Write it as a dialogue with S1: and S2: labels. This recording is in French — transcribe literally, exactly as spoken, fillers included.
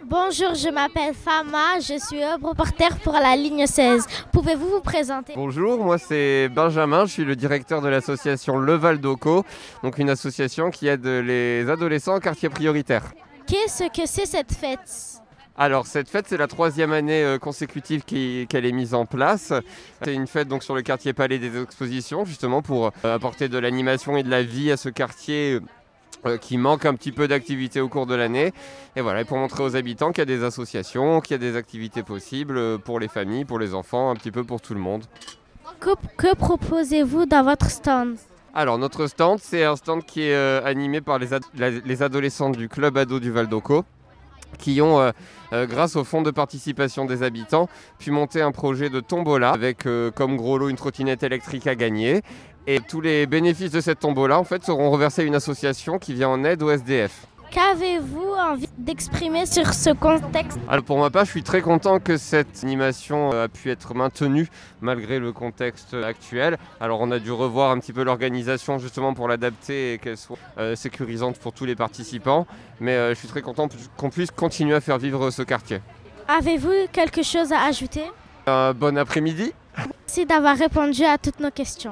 S1: Bonjour, je m'appelle Fama, je suis reporter pour la ligne seize. Pouvez-vous vous présenter?
S2: Bonjour, moi c'est Benjamin, je suis le directeur de l'association Le Val d'Oco, donc une association qui aide les adolescents en quartier prioritaire.
S1: Qu'est-ce que c'est cette fête?
S2: Alors cette fête, c'est la troisième année euh, consécutive qui- qu'elle est mise en place. C'est une fête donc sur le quartier Palais des Expositions, justement pour euh, apporter de l'animation et de la vie à ce quartier euh, qui manque un petit peu d'activité au cours de l'année. Et voilà, et pour montrer aux habitants qu'il y a des associations, qu'il y a des activités possibles euh, pour les familles, pour les enfants, un petit peu pour tout le monde.
S1: Que, que proposez-vous dans votre stand?
S2: Alors notre stand, c'est un stand qui est euh, animé par les, ad- la- les adolescents du club ado du Val d'Oco, qui ont, euh, euh, grâce au fonds de participation des habitants, pu monter un projet de tombola avec euh, comme gros lot une trottinette électrique à gagner. Et tous les bénéfices de cette tombola en fait, seront reversés à une association qui vient en aide au S D F.
S1: Qu'avez-vous envie d'exprimer sur ce contexte?
S2: Alors pour ma part, je suis très content que cette animation euh, a pu être maintenue malgré le contexte actuel. Alors on a dû revoir un petit peu l'organisation justement pour l'adapter et qu'elle soit euh, sécurisante pour tous les participants. Mais euh, je suis très content qu'on puisse continuer à faire vivre ce quartier.
S1: Avez-vous quelque chose à ajouter?
S2: Un bon après-midi.
S1: Merci d'avoir répondu à toutes nos questions.